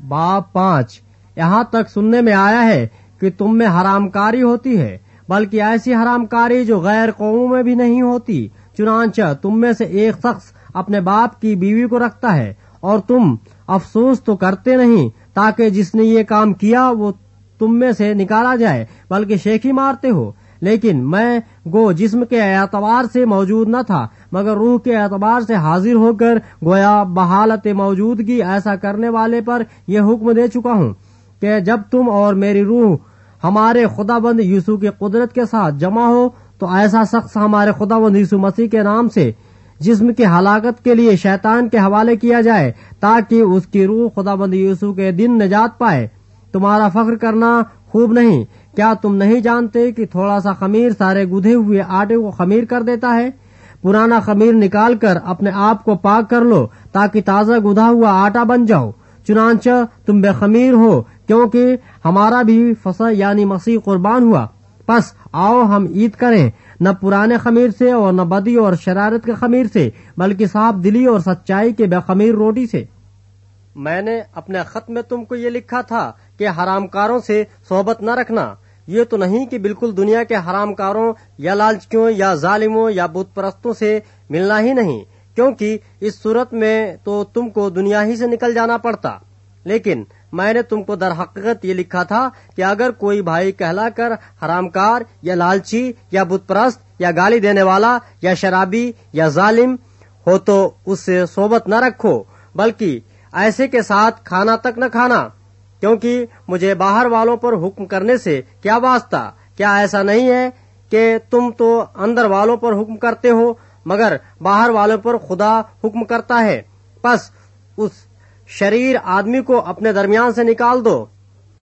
बाब 5। यहाँ तक सुनने में आया है कि तुम में हरामकारी होती है, बल्कि ऐसी हरामकारी जो गैर कौमों में भी नहीं होती। चुनांचा तुम में से एक शख्स अपने बाप की बीवी को रखता है और तुम अफसोस तो करते नहीं, ताकि जिसने ये काम किया वो तुम में से निकाला जाए, बल्कि शेखी मारते हो। लेकिन मैं गो जिस्म के एतबार से मौजूद न था, मगर रूह के एतबार से हाजिर होकर गोया बहालत मौजूदगी ऐसा करने वाले पर यह हुक्म दे चुका हूँ कि जब तुम और मेरी रूह हमारे खुदाबंद यीशु की कुदरत के साथ जमा हो, तो ऐसा शख्स हमारे खुदाबंद यीशु मसीह के नाम से जिस्म की हलाकत के लिए शैतान के हवाले किया जाए, ताकि उसकी रूह खुदाबंद यीशु के दिन निजात पाए। तुम्हारा फख्र करना खूब नहीं। क्या तुम नहीं जानते कि थोड़ा सा खमीर सारे गुधे हुए आटे को खमीर कर देता है? पुराना खमीर निकाल कर अपने आप को पाक कर लो, ताकि ताजा गुधा हुआ आटा बन जाओ। चुनांचा तुम बेखमीर हो, क्योंकि हमारा भी फसह यानी मसीह कुर्बान हुआ। बस आओ हम ईद करें, न पुराने खमीर से और न बदी और शरारत के खमीर से, बल्कि साफ दिली और सच्चाई के बेखमीर रोटी से। मैंने अपने खत में तुमको ये लिखा था कि हरामकारों से सोहबत न रखना। ये तो नहीं कि बिल्कुल दुनिया के हरामकारों या लालचियों या जालिमों या बुत परस्तों से मिलना ही नहीं, क्योंकि इस सूरत में तो तुमको दुनिया ही से निकल जाना पड़ता। लेकिन मैंने तुमको दर हकीकत ये लिखा था कि अगर कोई भाई कहलाकर हरामकार या लालची या बुत परस्त या गाली देने वाला या शराबी या जालिम हो, तो उससे सोहबत न रखो, बल्कि ऐसे के साथ खाना तक न खाना, क्योंकि मुझे बाहर वालों पर हुक्म करने से क्या वास्ता? क्या ऐसा नहीं है कि तुम तो अंदर वालों पर हुक्म करते हो, मगर बाहर वालों पर खुदा हुक्म करता है? बस उस शरीर आदमी को अपने दरमियान से निकाल दो